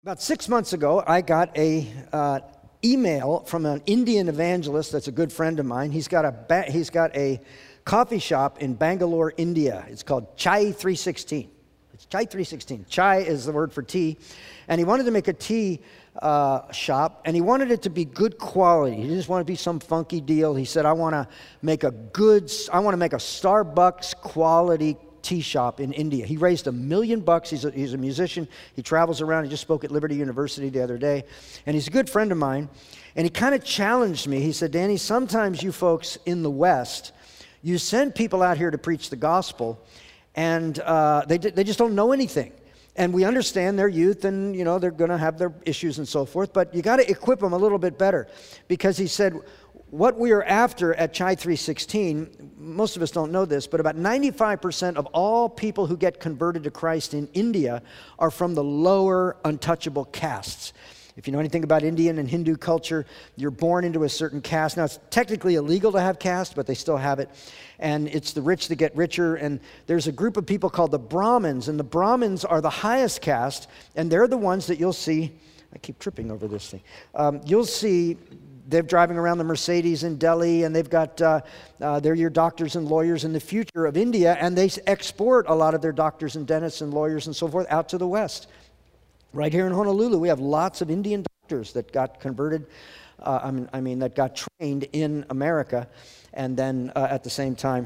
About 6 months ago, I got a email from an Indian evangelist that's a good friend of mine. He's got a coffee shop in Bangalore, India. It's called Chai 316. It's Chai 316. Chai is the word for tea. And he wanted to make a tea shop, and he wanted it to be good quality. He didn't just want it to be some funky deal. He said, I want to make a Starbucks quality tea shop in India. He raised $1 million. He's a musician. He travels around. He just spoke at Liberty University the other day. And he's a good friend of mine. And he kind of challenged me. He said, Danny, sometimes you folks in the West, you send people out here to preach the gospel, and they just don't know anything. And we understand their youth, and they're going to have their issues and so forth, but you got to equip them a little bit better. Because he said, what we are after at Chai 316, most of us don't know this, but about 95% of all people who get converted to Christ in India are from the lower untouchable castes. If you know anything about Indian and Hindu culture, you're born into a certain caste. Now, it's technically illegal to have caste, but they still have it. And it's the rich that get richer. And there's a group of people called the Brahmins, and the Brahmins are the highest caste, and they're the ones that you'll see. I keep tripping over this thing. You'll see they're driving around the Mercedes in Delhi, and they've got, they're your doctors and lawyers in the future of India, and they export a lot of their doctors and dentists and lawyers and so forth out to the West. Right here in Honolulu, we have lots of Indian doctors that got converted, that got trained in America, and then at the same time,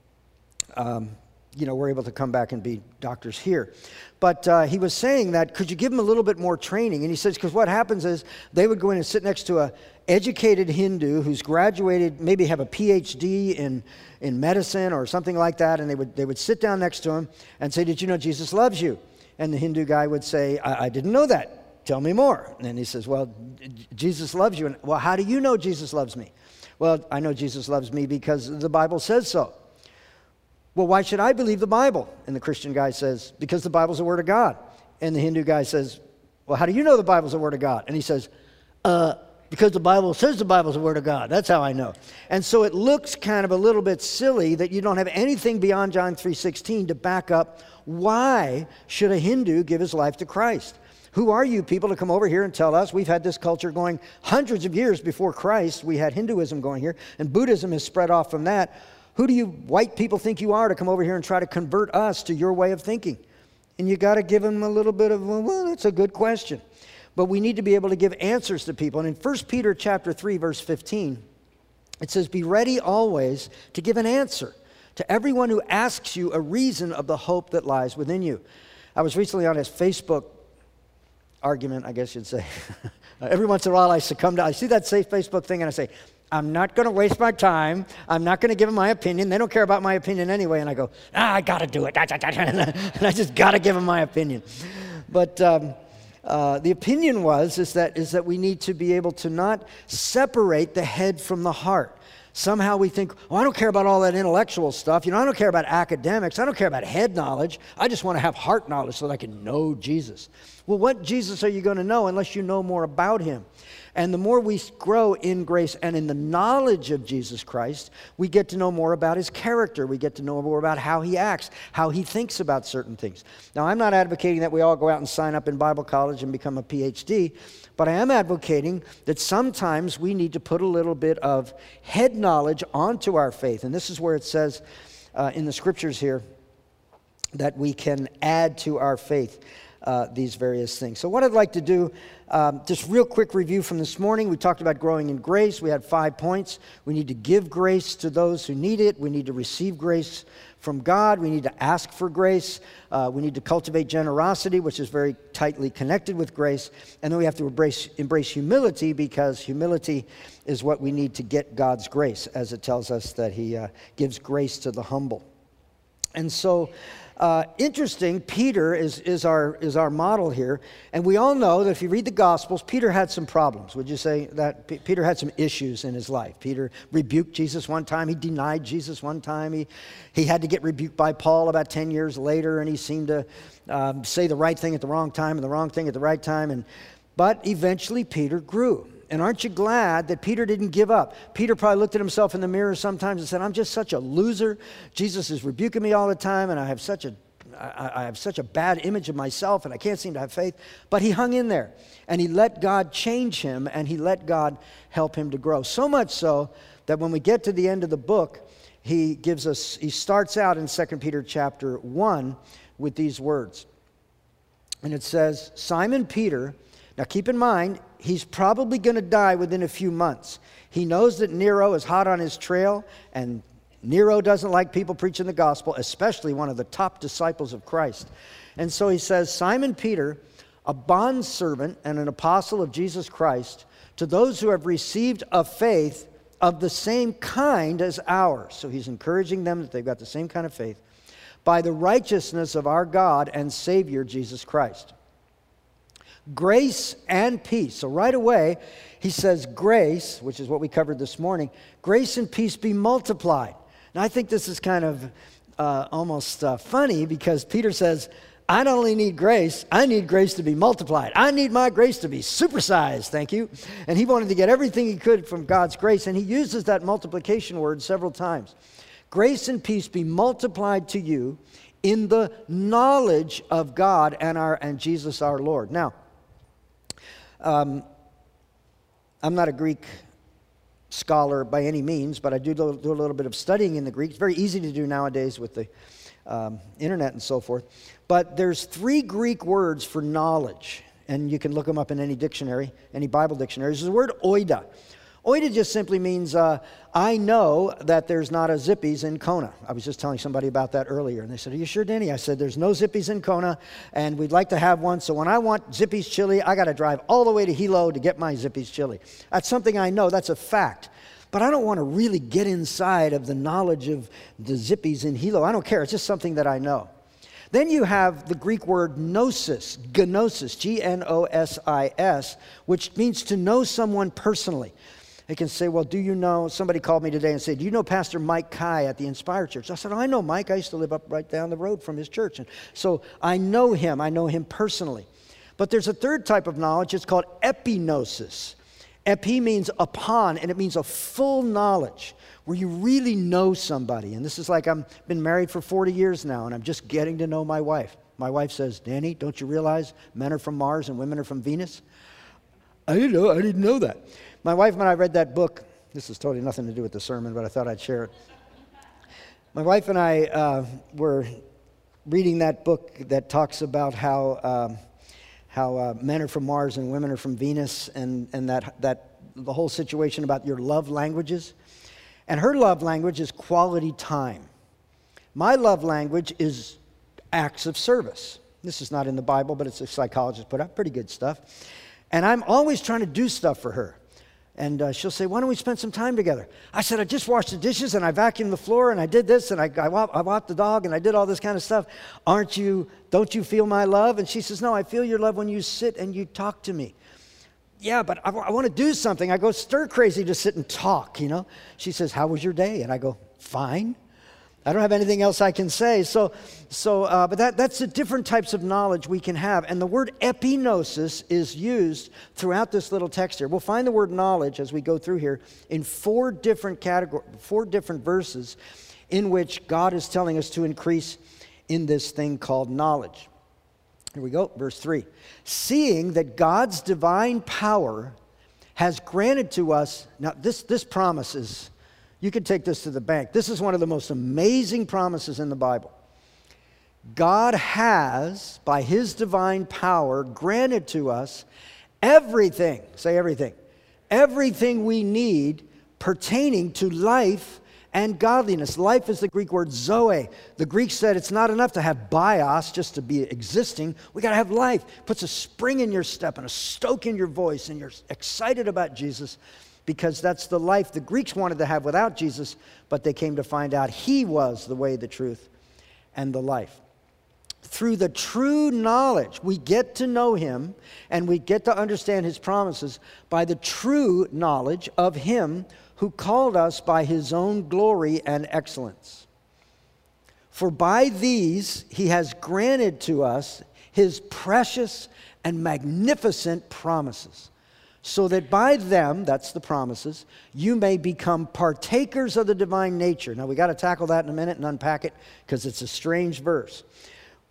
we're able to come back and be doctors here. But he was saying that, could you give them a little bit more training? And he says, because what happens is they would go in and sit next to a educated Hindu who's graduated, maybe have a PhD in medicine or something like that, and they would sit down next to him and say, did you know Jesus loves you? And the Hindu guy would say, I didn't know that. Tell me more. And he says, well, Jesus loves you. And, well, how do you know Jesus loves me? Well, I know Jesus loves me because the Bible says so. Well, why should I believe the Bible? And the Christian guy says, because the Bible's the Word of God. And the Hindu guy says, well, how do you know the Bible's the Word of God? And he says, because the Bible says the Bible's the Word of God. That's how I know. And so it looks kind of a little bit silly that you don't have anything beyond John 3:16 to back up why should a Hindu give his life to Christ. Who are you people to come over here and tell us? We've had this culture going hundreds of years before Christ. We had Hinduism going here, and Buddhism has spread off from that. Who do you white people think you are to come over here and try to convert us to your way of thinking? And you got to give them a little bit of, well, that's a good question. But we need to be able to give answers to people. And in 1 Peter chapter 3, verse 15, it says, be ready always to give an answer to everyone who asks you a reason of the hope that lies within you. I was recently on his Facebook argument, I guess you'd say. Every once in a while I see that Facebook thing and I say, I'm not going to waste my time. I'm not going to give them my opinion. They don't care about my opinion anyway. And I go, I got to do it. And I just got to give them my opinion. But the opinion is that we need to be able to not separate the head from the heart. Somehow we think, I don't care about all that intellectual stuff. I don't care about academics. I don't care about head knowledge. I just want to have heart knowledge so that I can know Jesus. Well, what Jesus are you going to know unless you know more about him? And the more we grow in grace and in the knowledge of Jesus Christ, we get to know more about his character. We get to know more about how he acts, how he thinks about certain things. Now, I'm not advocating that we all go out and sign up in Bible college and become a PhD, but I am advocating that sometimes we need to put a little bit of head knowledge onto our faith. And this is where it says in the scriptures here that we can add to our faith these various things. So what I'd like to do, just real quick review from this morning. We talked about growing in grace. We had 5 points. We need to give grace to those who need it. We need to receive grace from God. We need to ask for grace. We need to cultivate generosity, which is very tightly connected with grace. And then we have to embrace humility, because humility is what we need to get God's grace, as it tells us that he gives grace to the humble. And so, interesting, Peter is our model here. And we all know that if you read the Gospels, Peter had some problems. Would you say that? Peter had some issues in his life. Peter rebuked Jesus one time. He denied Jesus one time. He had to get rebuked by Paul about 10 years later, and he seemed to say the right thing at the wrong time and the wrong thing at the right time. But eventually Peter grew. And aren't you glad that Peter didn't give up? Peter probably looked at himself in the mirror sometimes and said, I'm just such a loser. Jesus is rebuking me all the time, and I have such a I have such a bad image of myself, and I can't seem to have faith. But he hung in there, and he let God change him, and he let God help him to grow. So much so that when we get to the end of the book, he starts out in 2 Peter chapter 1 with these words. And it says, Simon Peter, now keep in mind, he's probably going to die within a few months. He knows that Nero is hot on his trail, and Nero doesn't like people preaching the gospel, especially one of the top disciples of Christ. And so he says, Simon Peter, a bondservant and an apostle of Jesus Christ, to those who have received a faith of the same kind as ours. So he's encouraging them that they've got the same kind of faith, by the righteousness of our God and Savior, Jesus Christ. Grace and peace. So right away, he says grace, which is what we covered this morning, grace and peace be multiplied. Now, I think this is kind of almost funny, because Peter says, I don't only need grace, I need grace to be multiplied. I need my grace to be supersized, thank you. And he wanted to get everything he could from God's grace, and he uses that multiplication word several times. Grace and peace be multiplied to you in the knowledge of God and Jesus our Lord. Now, I'm not a Greek scholar by any means, but I do a little bit of studying in the Greek. It's very easy to do nowadays with the internet and so forth. But there's 3 Greek words for knowledge, and you can look them up in any dictionary, any Bible dictionary. There's the word oida. Oida just simply means, I know that there's not a Zippy's in Kona. I was just telling somebody about that earlier, and they said, are you sure, Danny? I said, there's no Zippy's in Kona, and we'd like to have one, so when I want Zippy's chili, I got to drive all the way to Hilo to get my Zippy's chili. That's something I know. That's a fact. But I don't want to really get inside of the knowledge of the Zippy's in Hilo. I don't care. It's just something that I know. Then you have the Greek word gnosis, Gnosis, which means to know someone personally. They can say, well, do you know, somebody called me today and said, do you know Pastor Mike Kai at the Inspire Church? I said, I know Mike. I used to live up right down the road from his church. And so I know him personally. But there's a third type of knowledge. It's called epignosis. Epi means upon, and it means a full knowledge where you really know somebody. And this is like, I've been married for 40 years now, and I'm just getting to know my wife. My wife says, Danny, don't you realize men are from Mars and women are from Venus? I didn't know that. My wife and I read that book. This has totally nothing to do with the sermon, but I thought I'd share it. My wife and I were reading that book that talks about how men are from Mars and women are from Venus, and that the whole situation about your love languages. And her love language is quality time. My love language is acts of service. This is not in the Bible, but it's a psychologist put up. Pretty good stuff. And I'm always trying to do stuff for her. And she'll say, why don't we spend some time together? I said, I just washed the dishes, and I vacuumed the floor, and I did this, and I walked the dog, and I did all this kind of stuff. Don't you feel my love? And she says, no, I feel your love when you sit and you talk to me. Yeah, but I want to do something. I go stir crazy to sit and talk, you know. She says, how was your day? And I go, fine. I don't have anything else I can say. But that's the different types of knowledge we can have. And the word epignosis is used throughout this little text here. We'll find the word knowledge as we go through here in 4 different verses in which God is telling us to increase in this thing called knowledge. Here we go, verse 3. Seeing that God's divine power has granted to us, now this promise is, you could take this to the bank. This is one of the most amazing promises in the Bible. God has, by his divine power, granted to us everything, say everything, everything we need pertaining to life and godliness. Life is the Greek word zoe. The Greeks said it's not enough to have bios, just to be existing. We got to have life. Puts a spring in your step and a stoke in your voice, and you're excited about Jesus, because that's the life the Greeks wanted to have without Jesus, but they came to find out he was the way, the truth, and the life. Through the true knowledge, we get to know him, and we get to understand his promises by the true knowledge of him who called us by his own glory and excellence. For by these he has granted to us his precious and magnificent promises, so that by them, that's the promises, you may become partakers of the divine nature. Now, we got to tackle that in a minute and unpack it, because it's a strange verse.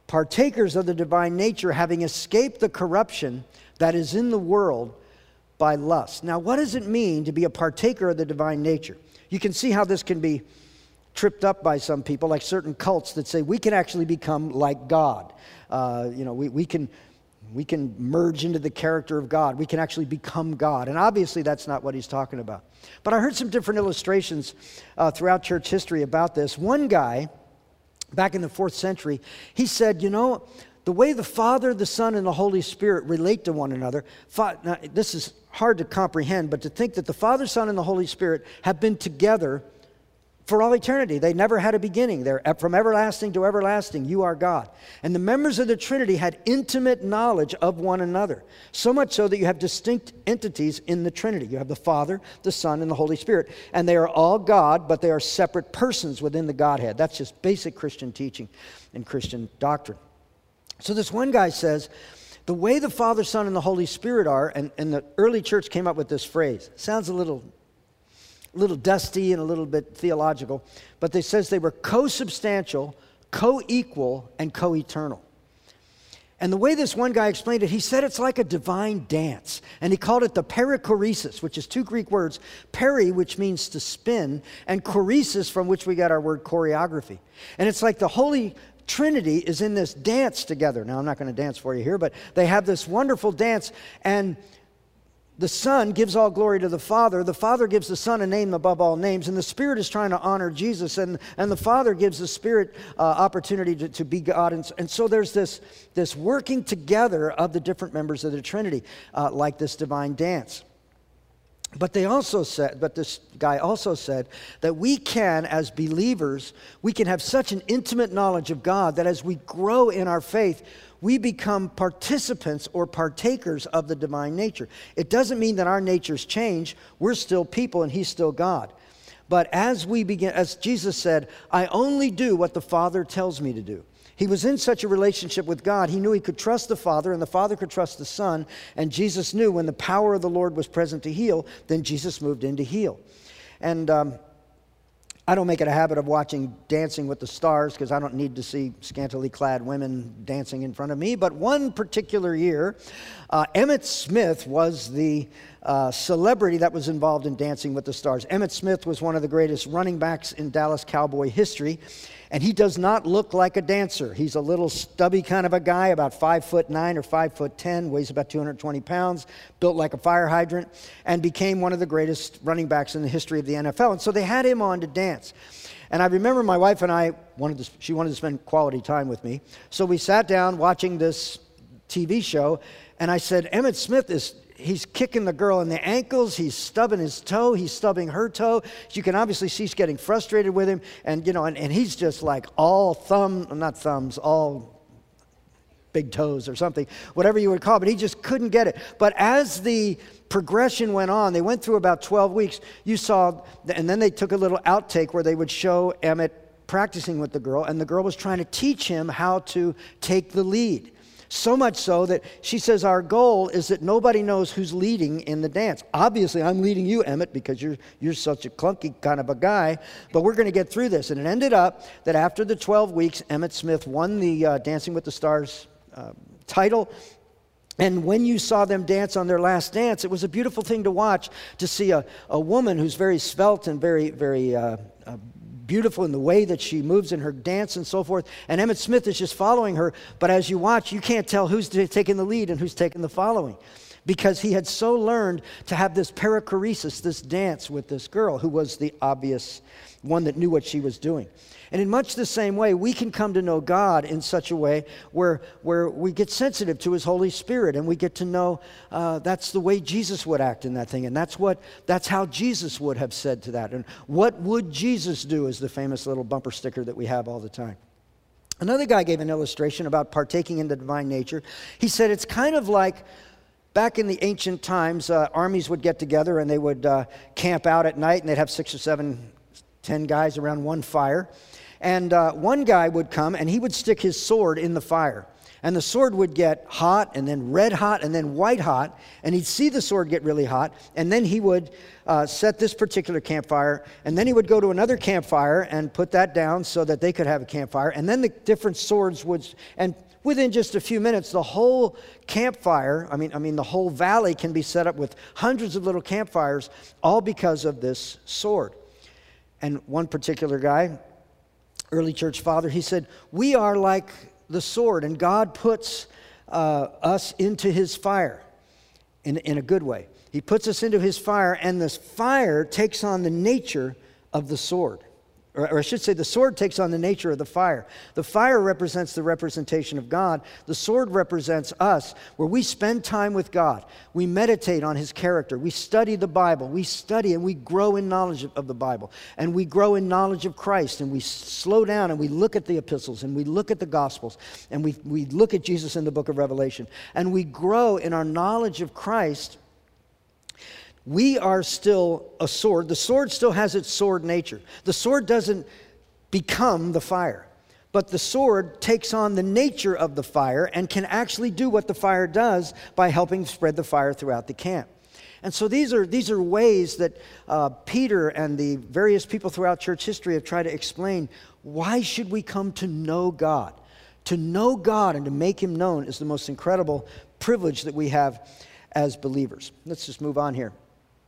partakers of the divine nature, having escaped the corruption that is in the world by lust. Now, what does it mean to be a partaker of the divine nature? You can see how this can be tripped up by some people, like certain cults that say we can actually become like God. We can merge into the character of God. We can actually become God. And obviously that's not what he's talking about. But I heard some different illustrations throughout church history about this. One guy, back in the 4th century, he said, the way the Father, the Son, and the Holy Spirit relate to one another, now, this is hard to comprehend, but to think that the Father, Son, and the Holy Spirit have been together for all eternity. They never had a beginning. They're from everlasting to everlasting. You are God. And the members of the Trinity had intimate knowledge of one another, so much so that you have distinct entities in the Trinity. You have the Father, the Son, and the Holy Spirit. And they are all God, but they are separate persons within the Godhead. That's just basic Christian teaching and Christian doctrine. So this one guy says, the way the Father, Son, and the Holy Spirit are, and the early church came up with this phrase. Sounds a little dusty and a little bit theological, but they says they were co-substantial, co-equal, and co-eternal. And the way this one guy explained it, he said it's like a divine dance. And he called it the perichoresis, which is 2 Greek words, peri, which means to spin, and choresis, from which we got our word choreography. And it's like the Holy Trinity is in this dance together. Now, I'm not going to dance for you here, but they have this wonderful dance, and the Son gives all glory to the Father gives the Son a name above all names, and the Spirit is trying to honor Jesus, and the Father gives the Spirit opportunity to be God. And so there's this working together of the different members of the Trinity, like this divine dance. But this guy also said that we can, as believers, we can have such an intimate knowledge of God that as we grow in our faith, we become participants or partakers of the divine nature. It doesn't mean that our natures change. We're still people and he's still God. But as Jesus said, I only do what the Father tells me to do. He was in such a relationship with God, he knew he could trust the Father, and the Father could trust the Son, and Jesus knew when the power of the Lord was present to heal, then Jesus moved in to heal. And I don't make it a habit of watching Dancing with the Stars because I don't need to see scantily clad women dancing in front of me, but one particular year, Emmitt Smith was the celebrity that was involved in Dancing with the Stars. Emmitt Smith was one of the greatest running backs in Dallas Cowboy history, and he does not look like a dancer. He's a little stubby kind of a guy, about 5'9" or 5'10", weighs about 220 pounds, built like a fire hydrant, and became one of the greatest running backs in the history of the NFL. And so they had him on to dance. And I remember my wife and I she wanted to spend quality time with me. So we sat down watching this TV show, and I said, Emmitt Smith he's kicking the girl in the ankles, he's stubbing his toe, he's stubbing her toe. You can obviously see she's getting frustrated with him, and he's just like all all big toes or something, whatever you would call it, but he just couldn't get it. But as the progression went on, they went through about 12 weeks, you saw, and then they took a little outtake where they would show Emmitt practicing with the girl, and the girl was trying to teach him how to take the lead. So much so that she says, our goal is that nobody knows who's leading in the dance. Obviously, I'm leading you, Emmitt, because you're such a clunky kind of a guy, but we're going to get through this. And it ended up that after the 12 weeks, Emmitt Smith won the Dancing with the Stars title. And when you saw them dance on their last dance, it was a beautiful thing to watch, to see a woman who's very svelte and very, very beautiful in the way that she moves in her dance and so forth. And Emmitt Smith is just following her. But as you watch, you can't tell who's taking the lead and who's taking the following, because he had so learned to have this perichoresis, this dance with this girl who was the obvious one that knew what she was doing. And in much the same way, we can come to know God in such a way where we get sensitive to his Holy Spirit, and we get to know that's the way Jesus would act in that thing, and that's how Jesus would have said to that. And what would Jesus do is the famous little bumper sticker that we have all the time. Another guy gave an illustration about partaking in the divine nature. He said it's kind of like back in the ancient times, armies would get together and they would camp out at night, and they'd have 6 or 7, 10 guys around one fire. And one guy would come and he would stick his sword in the fire. And the sword would get hot, and then red hot, and then white hot. And he'd see the sword get really hot. And then he would set this particular campfire. And then he would go to another campfire and put that down so that they could have a campfire. And then the different swords would... And within just a few minutes, the whole campfire, I mean, the whole valley can be set up with hundreds of little campfires, all because of this sword. And one particular guy, early church father, he said, we are like the sword, and God puts us into his fire in a good way. He puts us into his fire, and this fire takes on the nature of the sword. Or I should say, the sword takes on the nature of the fire. The fire represents the representation of God. The sword represents us, where we spend time with God. We meditate on his character. We study the Bible. We study and we grow in knowledge of the Bible. And we grow in knowledge of Christ. And we slow down and we look at the epistles and we look at the Gospels. And we look at Jesus in the book of Revelation. And we grow in our knowledge of Christ. We are still a sword. The sword still has its sword nature. The sword doesn't become the fire, but the sword takes on the nature of the fire and can actually do what the fire does by helping spread the fire throughout the camp. And so these are ways that Peter and the various people throughout church history have tried to explain, why should we come to know God? To know God and to make him known is the most incredible privilege that we have as believers. Let's just move on here.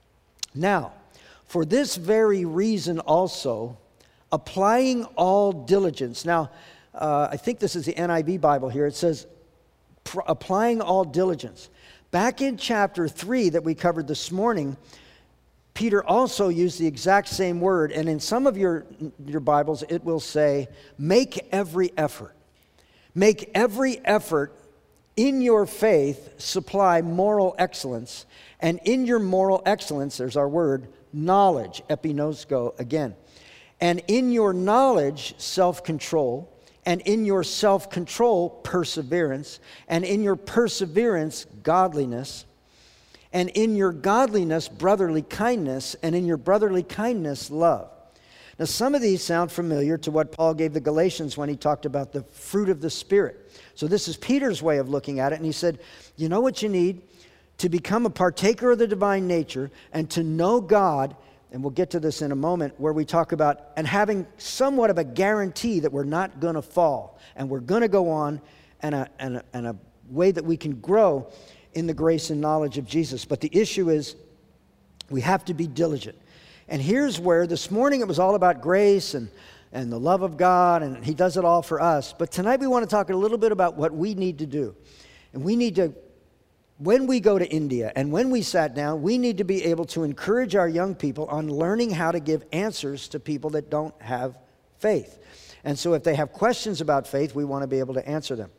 Now, for this very reason also, applying all diligence. Now, I think this is the NIV Bible here. It says, applying all diligence. Back in chapter 3 that we covered this morning, Peter also used the exact same word. And in some of your Bibles, it will say, make every effort. Make every effort in your faith, supply moral excellence. And in your moral excellence, there's our word, knowledge, epinosko again. And in your knowledge, self-control. And in your self-control, perseverance. And in your perseverance, godliness. And in your godliness, brotherly kindness. And in your brotherly kindness, love. Now, some of these sound familiar to what Paul gave the Galatians when he talked about the fruit of the Spirit. So this is Peter's way of looking at it. And he said, you know what you need? To become a partaker of the divine nature and to know God, and we'll get to this in a moment, where we talk about, and having somewhat of a guarantee that we're not going to fall, and we're going to go on, and a way that we can grow in the grace and knowledge of Jesus. But the issue is, we have to be diligent. And here's where, this morning it was all about grace and the love of God, and he does it all for us. But tonight we want to talk a little bit about what we need to do. And we need to, when we go to India and when we sat down, we need to be able to encourage our young people on learning how to give answers to people that don't have faith. And so if they have questions about faith, we want to be able to answer them.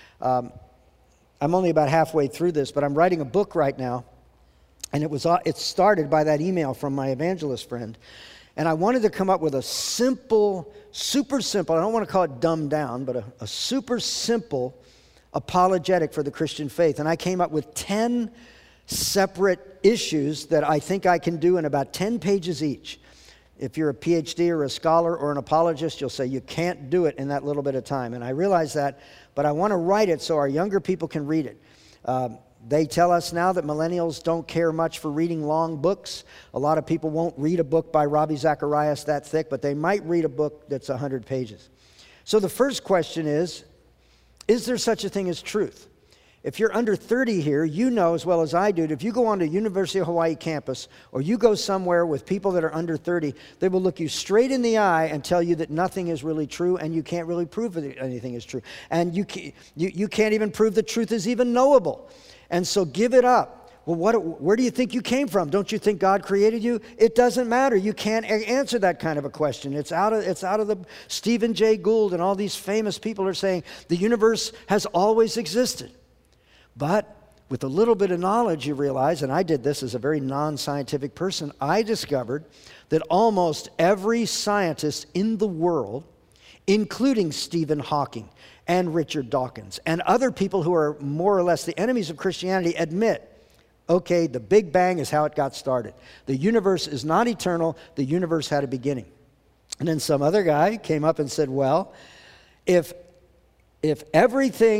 I'm only about halfway through this, but I'm writing a book right now. And it started by that email from my evangelist friend. And I wanted to come up with a simple, super simple, I don't want to call it dumbed down, but a super simple apologetic for the Christian faith. And I came up with 10 separate issues that I think I can do in about 10 pages each. If you're a PhD or a scholar or an apologist, you'll say you can't do it in that little bit of time. And I realize that, but I want to write it so our younger people can read it. They tell us now that millennials don't care much for reading long books. A lot of people won't read a book by Ravi Zacharias that thick, but they might read a book that's 100 pages. So the first question is there such a thing as truth? If you're under 30 here, you know as well as I do that if you go onto University of Hawaii campus or you go somewhere with people that are under 30, they will look you straight in the eye and tell you that nothing is really true and you can't really prove that anything is true. And you can't even prove that truth is even knowable. And so give it up. Well, where do you think you came from? Don't you think God created you? It doesn't matter. You can't answer that kind of a question. It's out of the Stephen Jay Gould and all these famous people are saying the universe has always existed. But with a little bit of knowledge, you realize, and I did this as a very non-scientific person, I discovered that almost every scientist in the world, including Stephen Hawking and Richard Dawkins and other people who are more or less the enemies of Christianity, admit, okay, the Big Bang is how it got started. The universe is not eternal. The universe had a beginning. And then some other guy came up and said, well, if everything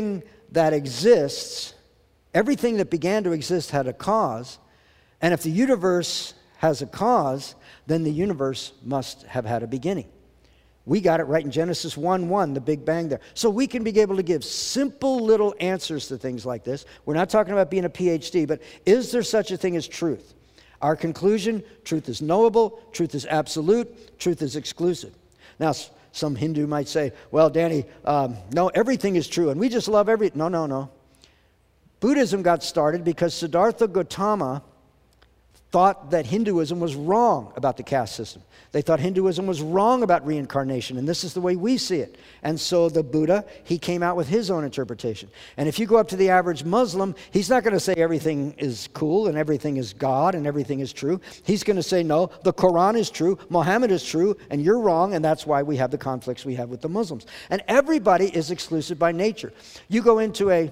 that exists, everything that began to exist had a cause, and if the universe has a cause, then the universe must have had a beginning. We got it right in Genesis 1:1, the Big Bang there. So we can be able to give simple little answers to things like this. We're not talking about being a PhD, but is there such a thing as truth? Our conclusion, truth is knowable, truth is absolute, truth is exclusive. Now, some Hindu might say, well, Danny, no, everything is true, and we just love everything. No. Buddhism got started because Siddhartha Gautama thought that Hinduism was wrong about the caste system. They thought Hinduism was wrong about reincarnation, and this is the way we see it. And so the Buddha, he came out with his own interpretation. And if you go up to the average Muslim, he's not going to say everything is cool and everything is God and everything is true. He's going to say, no, the Quran is true, Muhammad is true, and you're wrong, and that's why we have the conflicts we have with the Muslims. And everybody is exclusive by nature. You go into a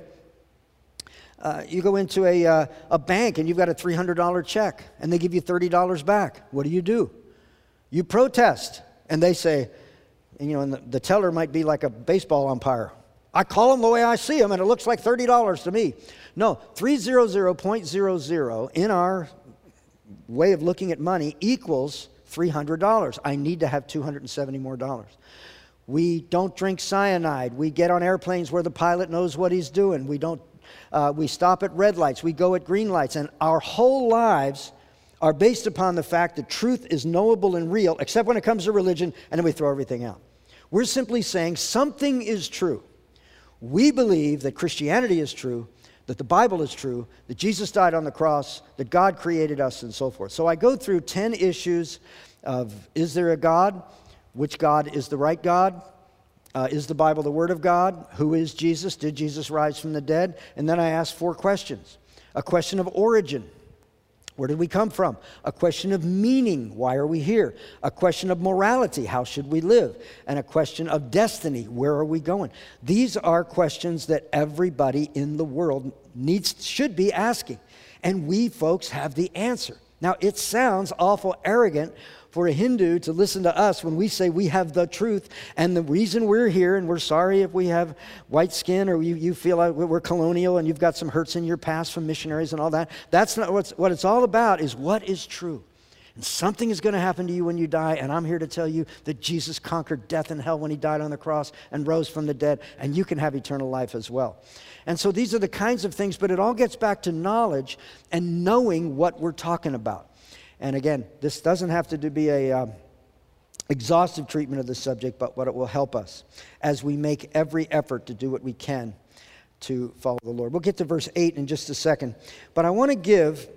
bank and you've got a $300 check and they give you $30 back. What do? You protest, and they say, and the teller might be like a baseball umpire. I call them the way I see them, and it looks like $30 to me. No, 300.00 in our way of looking at money equals $300. I need to have $270 more. We don't drink cyanide. We get on airplanes where the pilot knows what he's doing. We stop at red lights. We go at green lights. And our whole lives are based upon the fact that truth is knowable and real, except when it comes to religion, and then we throw everything out. We're simply saying something is true. We believe that Christianity is true, that the Bible is true, that Jesus died on the cross, that God created us, and so forth. So I go through 10 issues of, is there a God? Which God is the right God? Is the Bible the Word of God? Who is Jesus? Did Jesus rise from the dead? And then I ask 4 questions. A question of origin. Where did we come from? A question of meaning. Why are we here? A question of morality. How should we live? And a question of destiny. Where are we going? These are questions that everybody in the world should be asking. And we folks have the answer. Now, it sounds awful arrogant for a Hindu to listen to us when we say we have the truth, and the reason we're here, and we're sorry if we have white skin or you feel like we're colonial and you've got some hurts in your past from missionaries and all that. That's not what it's all about, is what is true. And something is going to happen to you when you die, and I'm here to tell you that Jesus conquered death and hell when he died on the cross and rose from the dead, and you can have eternal life as well. And so these are the kinds of things, but it all gets back to knowledge and knowing what we're talking about. And again, this doesn't have to be a exhaustive treatment of the subject, but what it will help us as we make every effort to do what we can to follow the Lord. We'll get to verse 8 in just a second. But I want to give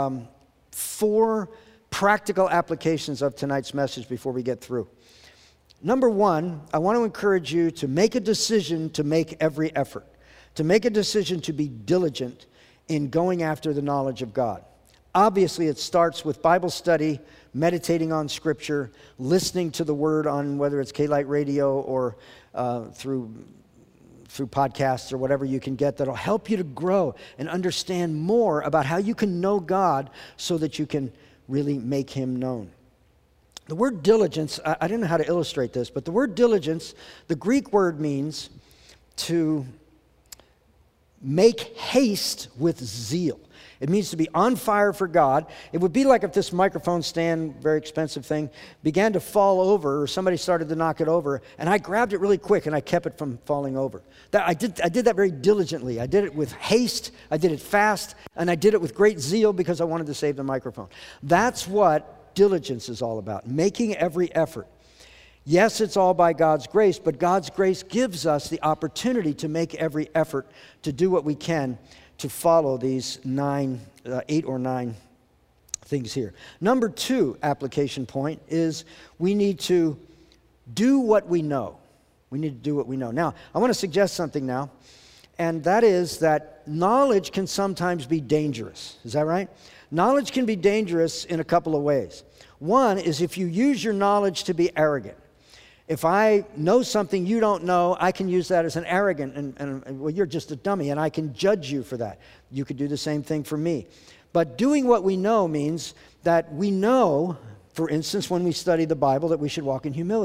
4 practical applications of tonight's message before we get through. Number 1, I want to encourage you to make a decision to make every effort, to make a decision to be diligent in going after the knowledge of God. Obviously, it starts with Bible study, meditating on Scripture, listening to the Word on whether it's K-Light Radio or through podcasts or whatever you can get that'll help you to grow and understand more about how you can know God so that you can really make Him known. The word diligence, I don't know how to illustrate this, but the word diligence, the Greek word means to make haste with zeal. It means to be on fire for God. It would be like if this microphone stand, very expensive thing, began to fall over, or somebody started to knock it over, and I grabbed it really quick and I kept it from falling over. I did that very diligently. I did it with haste, I did it fast, and I did it with great zeal because I wanted to save the microphone. That's what diligence is all about, making every effort. Yes, it's all by God's grace, but God's grace gives us the opportunity to make every effort to do what we can to follow these 8 or 9 things here. Number 2 application point is we need to do what we know. We need to do what we know. Now, I want to suggest something now, and that is that knowledge can sometimes be dangerous. Is that right? Knowledge can be dangerous in a couple of ways. One is if you use your knowledge to be arrogant. If I know something you don't know, I can use that as an arrogant, and well, you're just a dummy, and I can judge you for that. You could do the same thing for me. But doing what we know means that we know, for instance, when we study the Bible, that we should walk in humility.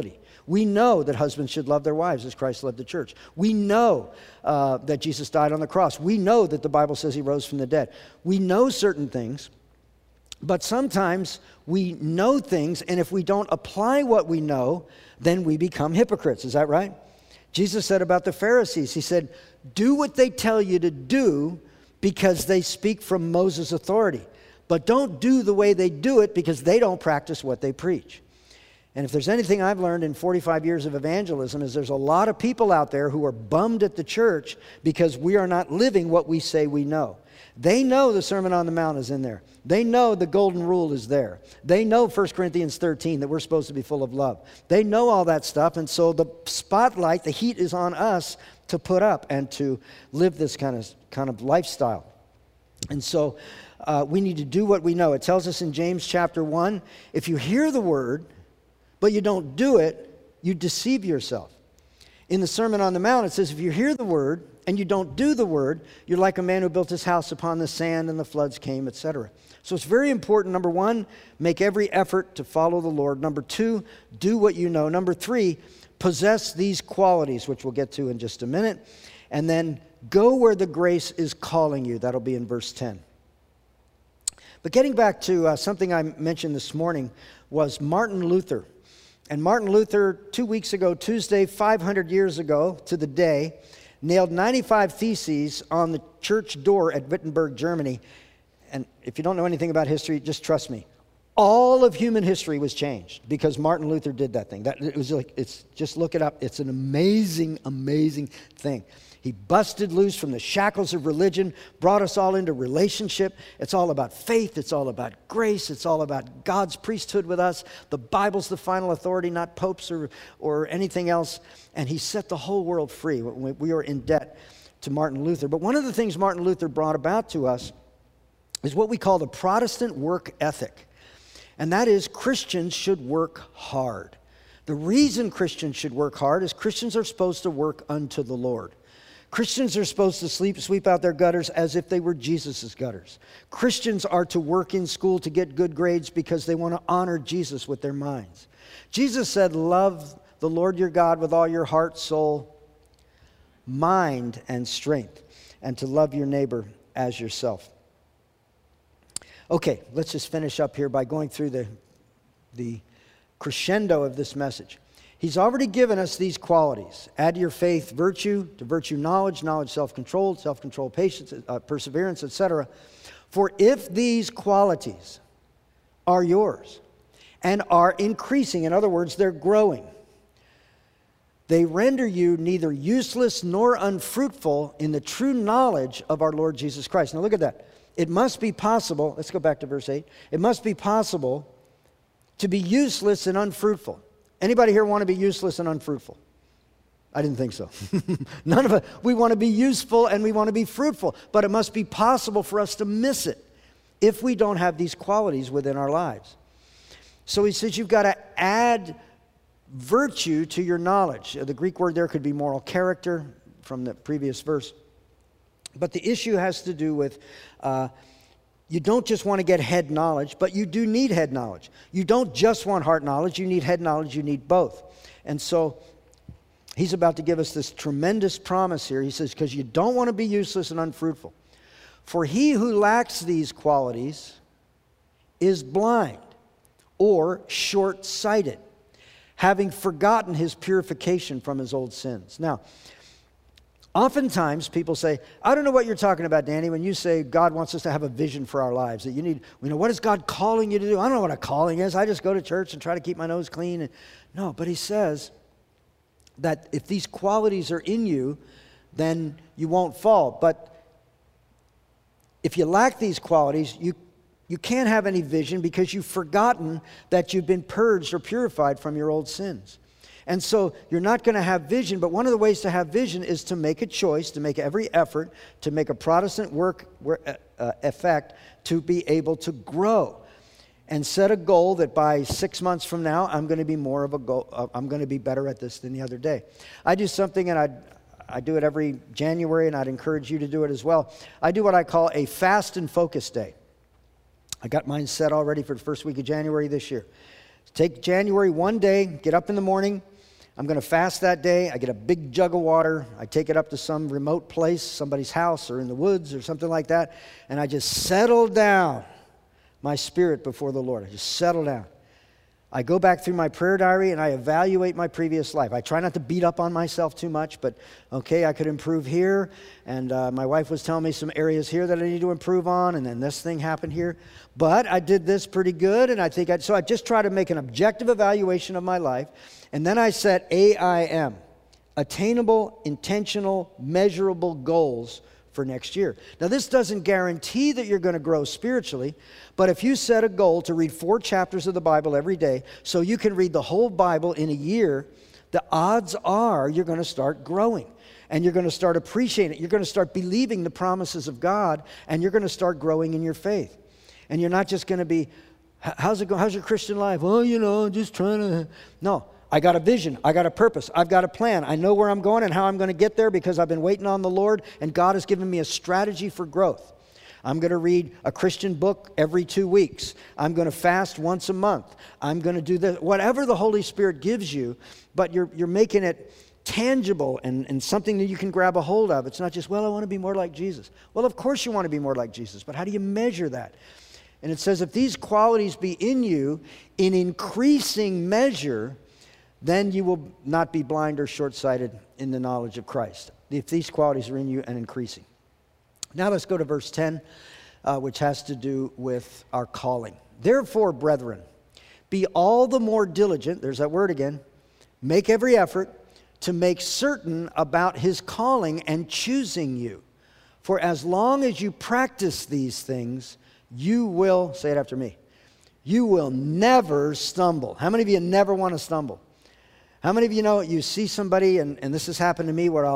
We know that husbands should love their wives as Christ loved the church. We know that Jesus died on the cross. We know that the Bible says he rose from the dead. We know certain things, but sometimes we know things, and if we don't apply what we know, then we become hypocrites. Is that right? Jesus said about the Pharisees, he said, do what they tell you to do because they speak from Moses' authority. But don't do the way they do it because they don't practice what they preach. And if there's anything I've learned in 45 years of evangelism is there's a lot of people out there who are bummed at the church because we are not living what we say we know. They know the Sermon on the Mount is in there. They know the golden rule is there. They know 1 Corinthians 13, that we're supposed to be full of love. They know all that stuff, and so the spotlight, the heat is on us to put up and to live this kind of lifestyle. And so we need to do what we know. It tells us in James chapter 1, if you hear the word, but you don't do it, you deceive yourself. In the Sermon on the Mount, it says, if you hear the word and you don't do the word, you're like a man who built his house upon the sand and the floods came, etc. So it's very important, number one, make every effort to follow the Lord. Number two, do what you know. Number three, possess these qualities, which we'll get to in just a minute. And then go where the grace is calling you. That'll be in verse 10. But getting back to something I mentioned this morning was Martin Luther. And Martin Luther, 2 weeks ago, Tuesday, 500 years ago to the day, nailed 95 theses on the church door at Wittenberg, Germany. And if you don't know anything about history, just trust me. All of human history was changed because Martin Luther did that thing. Just look it up. It's an amazing, amazing thing. He busted loose from the shackles of religion, brought us all into relationship. It's all about faith. It's all about grace. It's all about God's priesthood with us. The Bible's the final authority, not popes or anything else. And he set the whole world free. We are in debt to Martin Luther. But one of the things Martin Luther brought about to us is what we call the Protestant work ethic. And that is Christians should work hard. The reason Christians should work hard is Christians are supposed to work unto the Lord. Christians are supposed to sweep out their gutters as if they were Jesus' gutters. Christians are to work in school to get good grades because they want to honor Jesus with their minds. Jesus said, love the Lord your God with all your heart, soul, mind, and strength, and to love your neighbor as yourself. Okay, let's just finish up here by going through the crescendo of this message. He's already given us these qualities. Add to your faith virtue, to virtue knowledge, knowledge self-control, self-control patience, perseverance, etc. For if these qualities are yours and are increasing, in other words, they're growing, they render you neither useless nor unfruitful in the true knowledge of our Lord Jesus Christ. Now look at that. It must be possible, let's go back to verse 8. It must be possible to be useless and unfruitful. Anybody here want to be useless and unfruitful? I didn't think so. None of us. We want to be useful and we want to be fruitful. But it must be possible for us to miss it if we don't have these qualities within our lives. So he says you've got to add virtue to your knowledge. The Greek word there could be moral character from the previous verse. But the issue has to do with you don't just want to get head knowledge, but you do need head knowledge. You don't just want heart knowledge, you need head knowledge, you need both. And so he's about to give us this tremendous promise here. He says, because you don't want to be useless and unfruitful. For he who lacks these qualities is blind or short-sighted, having forgotten his purification from his old sins. Now, oftentimes people say, I don't know what you're talking about, Danny, when you say God wants us to have a vision for our lives, that you need, what is God calling you to do? I don't know what a calling is. I just go to church and try to keep my nose clean. No, but he says that if these qualities are in you, then you won't fall. But if you lack these qualities, you can't have any vision because you've forgotten that you've been purged or purified from your old sins. And so you're not going to have vision, but one of the ways to have vision is to make a choice, to make every effort, to make a Protestant work effect to be able to grow. And set a goal that by 6 months from now, I'm going to be more of a goal. I'm going to be better at this than the other day. I do something, and I do it every January, and I'd encourage you to do it as well. I do what I call a fast and focus day. I got mine set already for the first week of January this year. Take January one day, get up in the morning, I'm going to fast that day. I get a big jug of water. I take it up to some remote place, somebody's house or in the woods or something like that, and I just settle down my spirit before the Lord. I just settle down. I go back through my prayer diary and I evaluate my previous life. I try not to beat up on myself too much, but okay, I could improve here. And my wife was telling me some areas here that I need to improve on, and then this thing happened here. But I did this pretty good, and so I just try to make an objective evaluation of my life. And then I set AIM, attainable, intentional, measurable goals for next year. Now, this doesn't guarantee that you're going to grow spiritually, but if you set a goal to read 4 chapters of the Bible every day so you can read the whole Bible in a year, the odds are you're going to start growing, and you're going to start appreciating it. You're going to start believing the promises of God, and you're going to start growing in your faith. And you're not just going to be, how's it going? How's your Christian life? Well, I'm just trying to. No. I got a vision. I got a purpose. I've got a plan. I know where I'm going and how I'm going to get there because I've been waiting on the Lord, and God has given me a strategy for growth. I'm going to read a Christian book every 2 weeks. I'm going to fast once a month. I'm going to do this. Whatever the Holy Spirit gives you, but you're making it tangible and something that you can grab a hold of. It's not just, well, I want to be more like Jesus. Well, of course you want to be more like Jesus, but how do you measure that? And it says, if these qualities be in you in increasing measure, then you will not be blind or short-sighted in the knowledge of Christ, if these qualities are in you and increasing. Now let's go to verse 10, which has to do with our calling. Therefore, brethren, be all the more diligent, there's that word again, make every effort to make certain about his calling and choosing you. For as long as you practice these things, you will, say it after me, you will never stumble. How many of you never want to stumble? How many of you know you see somebody, and this has happened to me where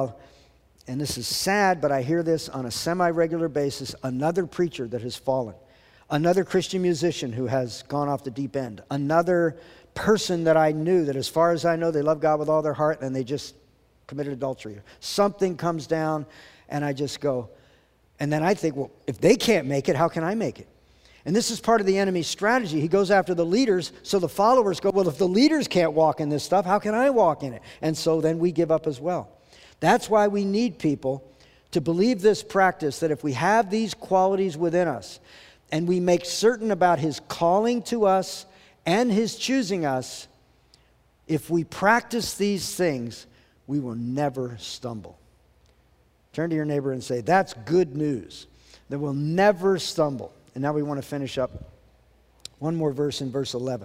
and this is sad, but I hear this on a semi-regular basis, another preacher that has fallen, another Christian musician who has gone off the deep end, another person that I knew that as far as I know, they love God with all their heart and they just committed adultery. Something comes down and I just go, and then I think, well, if they can't make it, how can I make it? And this is part of the enemy's strategy. He goes after the leaders, so the followers go, well, if the leaders can't walk in this stuff, how can I walk in it? And so then we give up as well. That's why we need people to believe this practice, that if we have these qualities within us, and we make certain about his calling to us and his choosing us, if we practice these things, we will never stumble. Turn to your neighbor and say, that's good news, that we'll never stumble. And now we want to finish up one more verse in verse 11.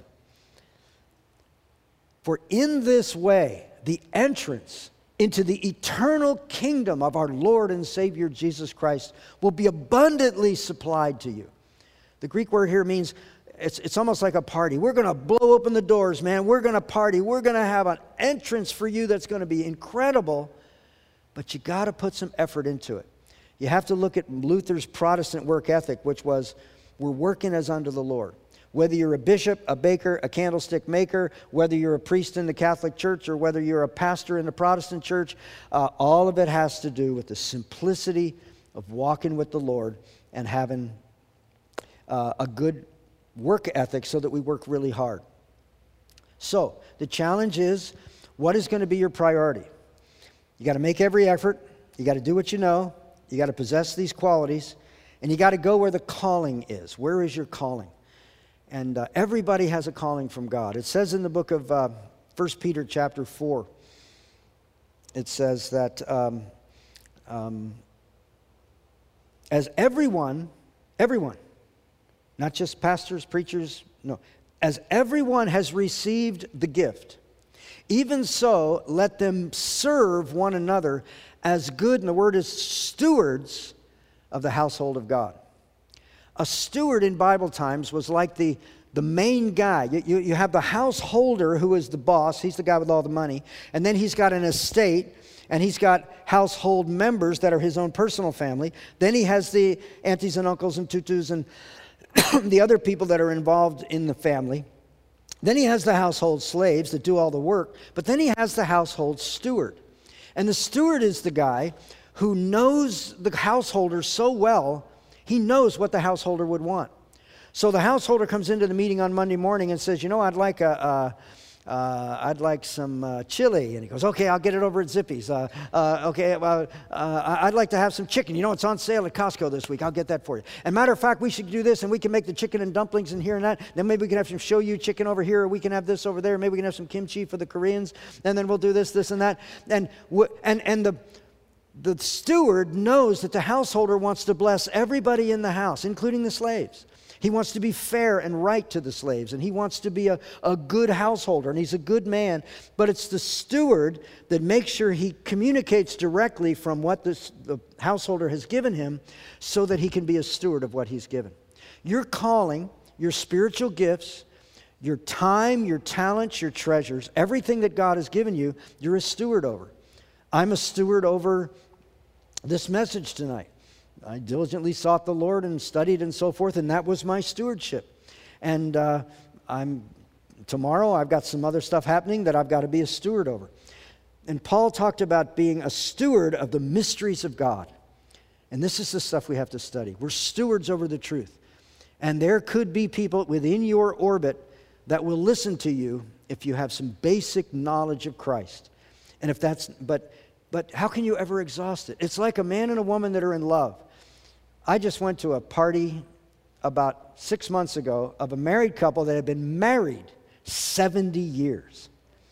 For in this way, the entrance into the eternal kingdom of our Lord and Savior Jesus Christ will be abundantly supplied to you. The Greek word here means it's almost like a party. We're going to blow open the doors, man. We're going to party. We're going to have an entrance for you that's going to be incredible, but you got to put some effort into it. You have to look at Luther's Protestant work ethic, which was, we're working as unto the Lord. Whether you're a bishop, a baker, a candlestick maker, whether you're a priest in the Catholic Church or whether you're a pastor in the Protestant Church, all of it has to do with the simplicity of walking with the Lord and having a good work ethic so that we work really hard. So, the challenge is, what is going to be your priority? You got to make every effort. You got to do what you know. You got to possess these qualities, and you got to go where the calling is. Where is your calling? And everybody has a calling from God. It says in the book of 1 Peter chapter 4, it says that as everyone, not just pastors, preachers, no, as everyone has received the gift, even so let them serve one another as good, and the word is stewards of the household of God. A steward in Bible times was like the main guy. You have the householder who is the boss. He's the guy with all the money. And then he's got an estate, and he's got household members that are his own personal family. Then he has the aunties and uncles and tutus and the other people that are involved in the family. Then he has the household slaves that do all the work. But then he has the household steward. And the steward is the guy who knows the householder so well, he knows what the householder would want. So the householder comes into the meeting on Monday morning and says, you know, I'd like a I'd like some chili. And he goes, okay, I'll get it over at Zippy's. I'd like to have some chicken. You know, it's on sale at Costco this week. I'll get that for you. And matter of fact, we should do this, and we can make the chicken and dumplings in here and that. Then maybe we can have some shoyu chicken over here, or we can have this over there. Maybe we can have some kimchi for the Koreans. And then we'll do this, and that. And the steward knows that the householder wants to bless everybody in the house, including the slaves. He wants to be fair and right to the slaves, and he wants to be a good householder, and he's a good man. But it's the steward that makes sure he communicates directly from what the householder has given him so that he can be a steward of what he's given. Your calling, your spiritual gifts, your time, your talents, your treasures, everything that God has given you, you're a steward over. I'm a steward over this message tonight. I diligently sought the Lord and studied and so forth, and that was my stewardship. And tomorrow I've got some other stuff happening that I've got to be a steward over. And Paul talked about being a steward of the mysteries of God. And this is the stuff we have to study. We're stewards over the truth. And there could be people within your orbit that will listen to you if you have some basic knowledge of Christ. And if that's, but how can you ever exhaust it? It's like a man and a woman that are in love. I just went to a party about 6 months ago of a married couple that had been married 70 years.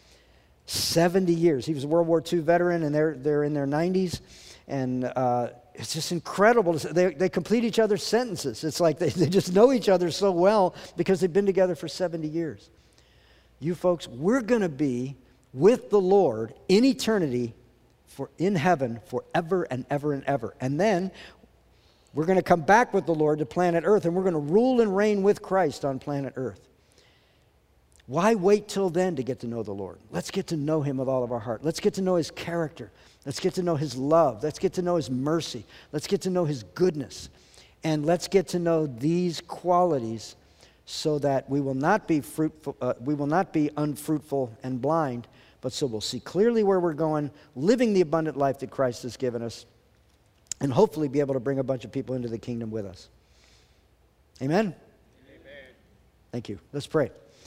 70 years. He was a World War II veteran, and they're in their 90s. And it's just incredible. They complete each other's sentences. It's like they just know each other so well because they've been together for 70 years. You folks, we're going to be with the Lord in eternity, in heaven, forever and ever and ever. And then we're going to come back with the Lord to planet Earth, and we're going to rule and reign with Christ on planet Earth. Why wait till then to get to know the Lord? Let's get to know Him with all of our heart. Let's get to know His character. Let's get to know His love. Let's get to know His mercy. Let's get to know His goodness. And let's get to know these qualities so that we will not be fruitful. We will not be unfruitful and blind, but so we'll see clearly where we're going, living the abundant life that Christ has given us, and hopefully be able to bring a bunch of people into the kingdom with us. Amen? Amen. Thank you. Let's pray.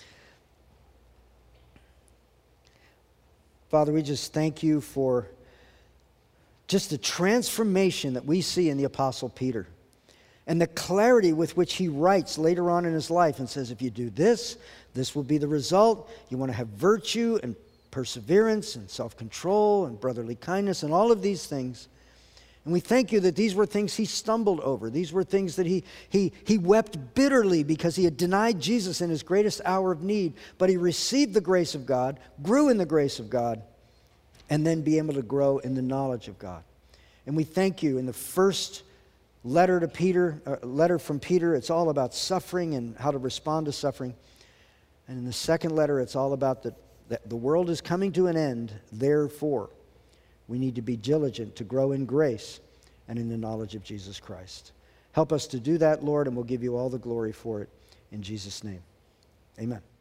Father, we just thank you for just the transformation that we see in the Apostle Peter and the clarity with which he writes later on in his life and says, if you do this, this will be the result. You want to have virtue and perseverance and self-control and brotherly kindness and all of these things. And we thank you that these were things he stumbled over. These were things that he wept bitterly because he had denied Jesus in his greatest hour of need. But he received the grace of God, grew in the grace of God, and then be able to grow in the knowledge of God. And we thank you. In the first letter to Peter, letter from Peter, it's all about suffering and how to respond to suffering. And in the second letter, it's all about that the world is coming to an end, therefore we need to be diligent to grow in grace and in the knowledge of Jesus Christ. Help us to do that, Lord, and we'll give you all the glory for it. In Jesus' name, amen.